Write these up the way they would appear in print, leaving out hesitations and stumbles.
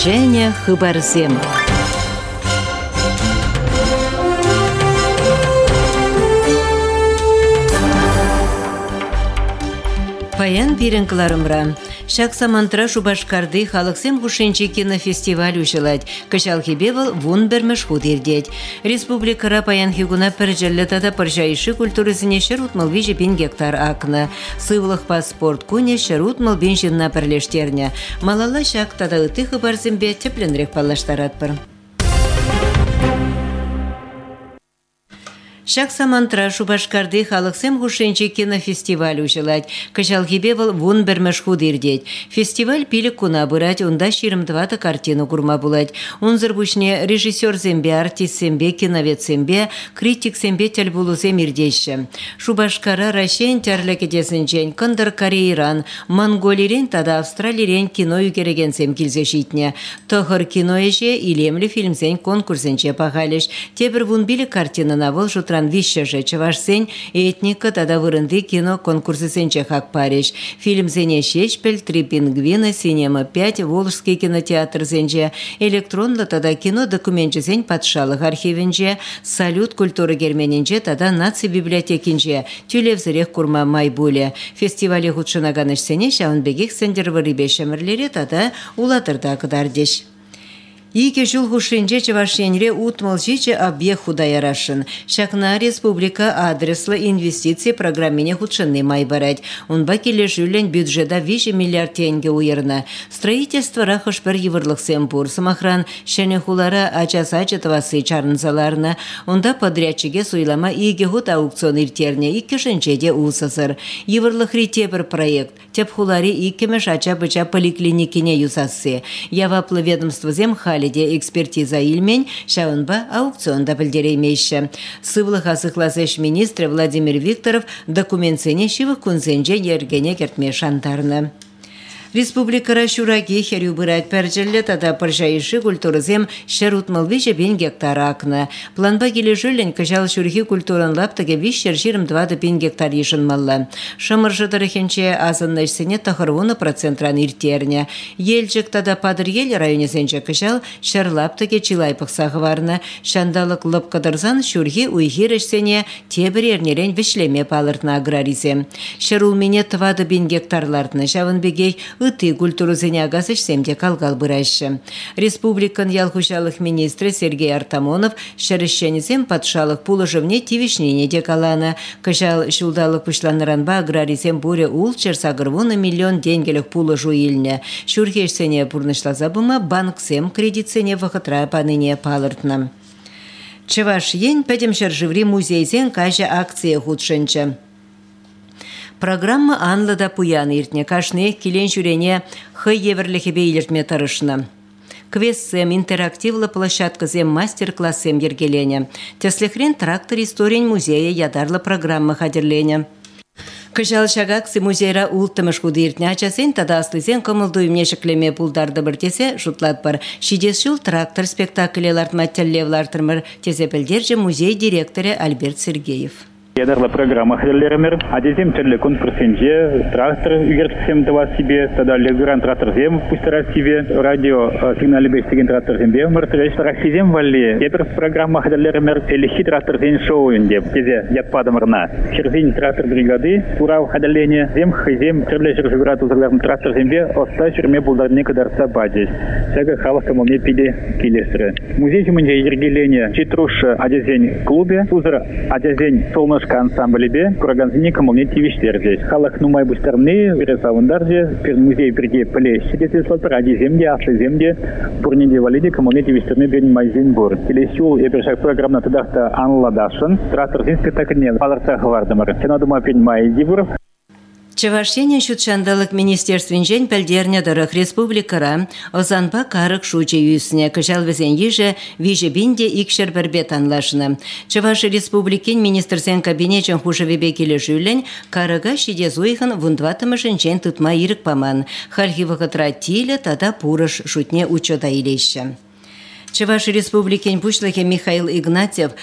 Женя Хыбарзем. Паян биренкларымра. Шак самантра Шубашкарды халықсем хушенче кинофестиваль ушылать. Кышалхибе был вун бермеш худирдеть. Республикара паян хигуна перджеллетада паржайши культурызыне шерутмал вижи 5 гектар акна. Сывлых паспорт куне шерутмал бенжинна перлештерня. Малала шак тада ыты хыбарзембе тепленрек паллаштаратпыр. Шак самантра Шубашкарды халықсем хушенче кинофестиваль ушылать. Кышалхибе был вун бермеш худирдеть. Фестиваль пилік куна бырать, онда 22 картину курма булать. Унзыр бушне режиссер зембе, артист зембе, киновед зембе, критик зембе тельбулузем ирдеші. Шубашкара Рашен тәрлекедесінчен, Кындыр Кореиран, Монголирен тада Австралирен кино юкереген зем килзешитне. Тохыр кино еже илемлі фильмзен конкурсенче пағалеш. Тебір вун билік картина навыл жутран вище же чавашсен этника тада вырынды кино конкурсы сенче хак париж. Фильм зене шешпель, 3 пингвина, Синема 5, Волжский кинотеатр зенче, электронлы тада кино документче зен патшалық архивенче, салют культуры герменинче тада наци библиотекинче, тюлевзірек курма майбуле. Фестивале худшынаганыш сене шаунбегек сендер вырыбе шамырлере тада улатырда кыдардеш. Ике жыл хушинче чавашенре утмал жиче объект худаярашын. Шакна республика адреслы инвестиции программине худшынны майбарать. Унба келе жүлен бюджета 5 миллиард тенге уйырна. Строительство рахыш бір еврлық семпур. Самахран шәне хулара ачасы чарнзаларна. Унда подрядчиге суйлама иге худ аукцион иртерне. Ике шынчеде усасыр. Еврлық рите бір проект. Теп хулари икемеш ача-быча поликлиникине юсасы. Яваплы ведомство зем халиде экспертиза илмень, шаунба аукционда білдереймейші. Сывлық асықласыш министр Владимир Викторов документсене шивық күнсенже ергене кертме шантарны. Республикара шураги херю бырать перджелле тада паржайши культурызем шерутмал 5 гектар акна. Планба келе жүлен кыжал шурхи культуран лаптыге 5-22 гектар ешін малла. Шамыржы дырыхенче азыннашсене тахырвуны процентран иртерня. Елчик тада падыр ел районесенче кыжал шарлаптыге чилайпықсағы варны. Шандалық лыпкадырзан шурхи уйхирешсене тебір ернерен вишлеме палыртна аграризем. Шерулмене 20 гектарлартны жавынбегей ыты культурызыне агасыш семде калгал бырайшы. Республикан ялхушалық министрі Сергей Артамонов шәрішшенізем патшалық пулыжывне тивишнене декаланы. Кыжал шулдалық пышланыранба аграризем буре улчер сагырвуны миллион денгелік пулыжу илне. Шурхешсене пурнышлазабыма банксем кредитсене вахытра паныне палыртна. Чываш ен пәдем шаржыври музейзен кажа акция худшынчы. Программа анлыда пуян иртне, кашны келен жүрене хы еверліхебе илертме тарышына. Квессем, интерактивлы площадкызем, мастер-классем ергелене. Теслехрен трактор историн музея ядарлы программа хадерлене. Кыжал шагаксы музейра ултымыш худы иртне ачасен тада аслызен кымылдуй мешеклеме пулдарды біртесе шутлат бар. Шидес жыл трактор спектаклеларт маттеллевлартырмыр тезепелдерже музей директоры Альберт Сергеев. Ядарлы программа хәлләремер, адезем төрле конкурсенче, трактор үгертсем тава себе, тада легран трактор зем пустара себе, радио сигналы бестеген трактор зембе мыртыреш, траксизем валли. Ядр программа хәлләремер, элехи трактор зен шоуын деп, тезе ятпадымырна. Шерзин трактор бригады, урав хәлләне, зем хызем төрле жыржыграт узырларын трактор зембе, оста шерме булдарне кадарса бадес. Сәгі халық камылне пиде келесірі. Музей жымынже ергелене, читруш адезен клубе, узыр адезен солнышка ансамблебе кураганзине камылне тивиштерде. Халық нумай бустарны вересавындарде, пер музей перде піле шедеті слотыр адеземде, аслыземде, бурнеде валиде камылне тивиштерны бен майзен бур. Телесюл эпершак программна тадақта анладашын, трактор зин спектакльне паларцах вардымыр. Сенадума пен майзи бур. Чавашене шутшандалық министерственжен пәлдерне дырық республикара озанпа карық шуче юсіне кыжал везен ежі вижі бінде икшер бірбет анлашыны. Чаваши республикин министрсен кабинечен хушевебе келі жүлін карыға шиде зуйхын вундватымышын жен тұтма ирік паман. Хальхи вақытра тилі тада пурыш шутне учода илеші. Чаваши республикин пушлыхе Михаил Игнатьев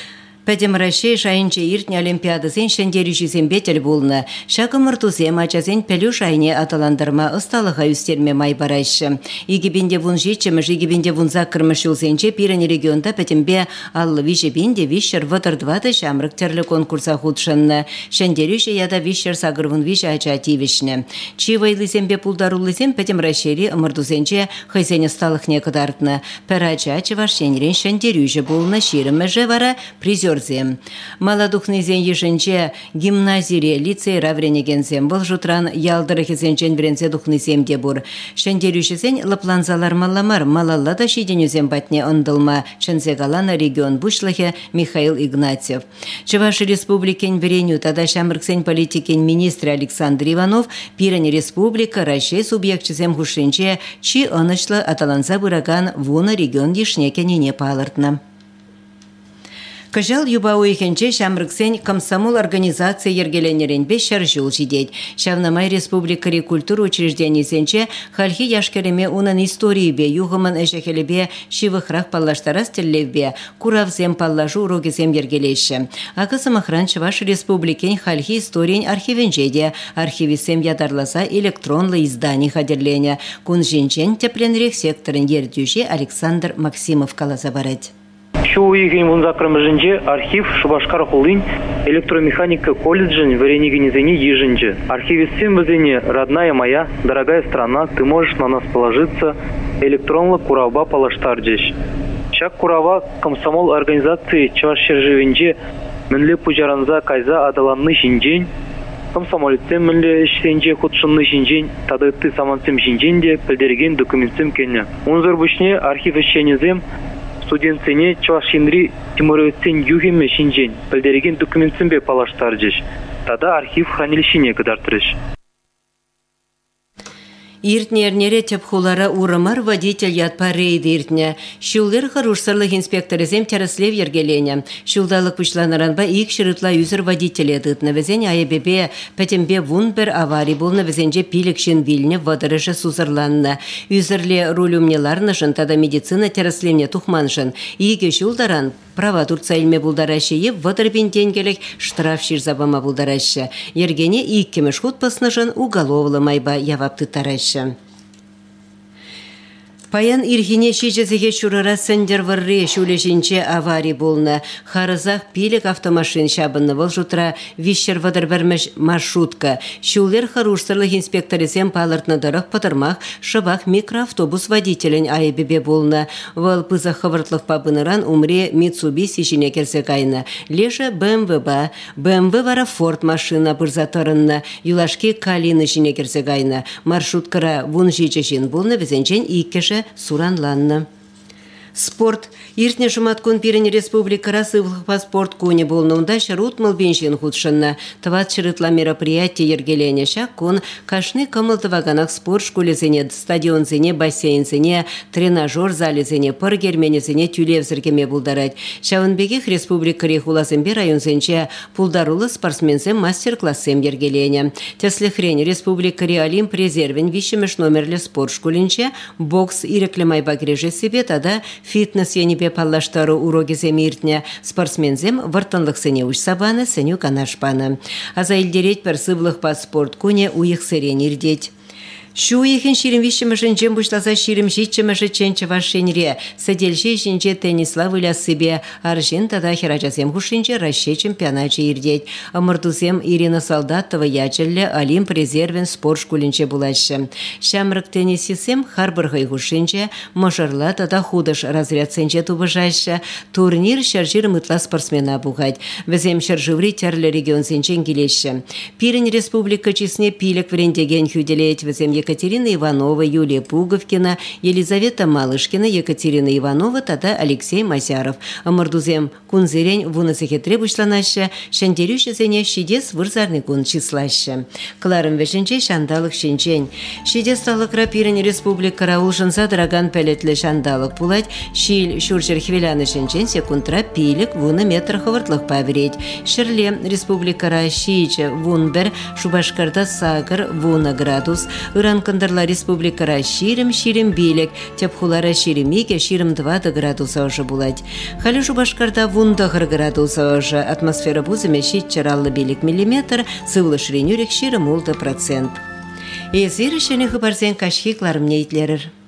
Пәдем Россия шайынче иртне олимпиадасен шендерюшізен бетел болны. Шақы мұртузем ачазен пәлю шайне аталандырма ысталыға үстерме май барайшы. Игебенде вун жетчіміш, игебенде вун закырмыш үлсенче пирен регионда пәтембе аллы вишебенде вишер ватырдвады шамрық терлі конкурса худшынны. Шендерюші яда вишер сагырвун виш ача тивишні. Чивайлызембе пулдарулызем пәдем Россия мұртузенче хайзене сталықне кыдартны. Пәр ача чывашенерен шендерюші болны ширімі вара призер. Маладухнызен ешінче гимназире лицей равренегенсем бұл жұтран ялдырықызенчен біренсе духнызем де бұр. Шендерюшізен лапланзалар маламар малаллада шиденюзем батне ондылма шынзегалана регион бұшлығы Михаил Игнатьев. Чуваши республикен біреню тада шамырксен политикен министр Александр Иванов пирен республика Россия субъектчізем хушинче чи онышлы аталанса бұраган вуна регион ешнекенене палыртна. Кажал юба уйхенче шамрыксен комсомол организация ергеленерен бешер жыл жидеть. Шавнамай республика культура учреждениясенче хальхи яшкереме унан истории бе югыман эшехелебе шивыхрах паллаштарас теллевбе куравзем паллажу урогезем ергелеші. Акысымахран Чуваш республикен хальхи историен архивенжеде архивисем ядарласа электронлы издание хадерлене. Кун жинчен тепленрех секторын ердюже Александр Максимов калазабарать. Шоуйген вунзакрымыжынче архив Шубашкар хулын электромеханика колледжин варенигенизени ежинче. Архивистем вазене родная моя, дорогая страна, ты можешь на нас положиться. Электронлы курава палаштарджеш. Шак курава комсомол организации Чувашчержевенче мінле пужаранза кайза адаланны шинжен. Комсомолитсем мінле ішсенче худшынны шинжен, тады ты самансем шинжен де пілдерген документсем кенне. Унзыр бушне архив ішченезем студентсене Чувашинри Тимуровецен югеме шинжен, пілдереген документсем бе палаштарджеш. Тада архив хранилищене кыдартырыш. Иртнернере тепхулара урымар водитель ятпа рейд иртне. Шуллер харушсарлых инспекторызем тереслев ергелене. Шулдалық пучланаранба ик шырытла юзер водитель едытны. Везен айбебе пәтембе вунбер аварий болны везенже пилекшин вильне вадырышы сузырланны. Юзерле рулюмнеларнышын тада медицина тереслевне тухманшын. Иге шулдаран права турцайлме булдаращие вадырбен тенгелек штраф ширзабама булдараща. Ергене иккемеш хутпаснышын уголовлы майба явапты тараща. Паян ирхине шичезеге шурара сендер варре шулешинче аварий болны. Харызах пилек автомашин шабынны вол жутра вишер вадырбермеш маршрутка. Шулер харушсырлых инспекторисем палыртны дырық патырмах шыбах микроавтобус водителен айбебе болны. Вол пызах хавыртлық пабыныран умре Mitsubishi шине керсе кайны. Леша BMW ба. BMW вара Ford машина бұрзатырынны. Юлашки Калины шине керсе кайны. Маршруткара вун жичешин болны везенчен иккеше суранланны. Спорт. Иртне шуматкун пирен республикара сывлых паспорт куне болнуында шарут мылбеншин худшынна. Тват шырытла мероприятие ергелене шаккун кашны кымылтываганах спорт школезене, стадионзене, бассейнзене, тренажер залезене, пыргерменезене тюлевзіргеме булдарать. Шавынбегих республикари хулазымбе районзенче пулдарулы спортсмензем мастер-классем ергелене. Теслехрень республикари Олимп резервен вишемеш номерлі спорт школинче бокс иреклемай багреже себе тада фитнес енипе паллаштару урогезем иртне спортсмензем вартанлық сене уж сабаны сеню канашпаны. Аза илдереть пер сывлых паспорт куне уих сырен ирдеть. Шу ехен ширим вишчемешен жем бушласа ширим житчемеше ченче вашенре. Саделше шинче теннисла выля себе. Аржен тада херачасем хушинче Россия чемпионаче ирдеть. Амыртузем Ирина Солдатова ячелле Олимп резервен спорт шкулинче булаще. Шамрык теннисисем харбыргай хушинче. Мажарла тада худыш разряд сенче тубыжаще. Турнир шаржир мытла спортсмена бугать. Везем шарживри терле регион сенчен келеше. Пирен республика чисне пилек врендеген хюделеть. Везем Екатерина Иванова, Юлия Пуговкина, Елизавета Малышкина, Екатерина Иванова, тада Алексей Масяров. Амардузем кунзерень вунасыхе требушланаще, шандерюшезене шидес вырзарный кун числаще. Кларым вешенче шандалык шинчень. Шидес талыкра пирен республика раулшынса дыраган пелетле шандалык пулать, шиль шурчер хвеляны шинчень секундра пилек вуна метр хавыртлык павреть. Шерле республика Рашиче вунбер, Шубашкарда сагар вуна градус, Иран Ужан кандырла республикара ширим билек, тепхулара ширимике 20 градуса уже булать. Халі Шубашкарда вунда градуса уже атмосфера бузыме щит чараллы билек миллиметр, сывлы ширинюрек 20%. Эзир шене хыбарзен кашхикларым нейтлерер.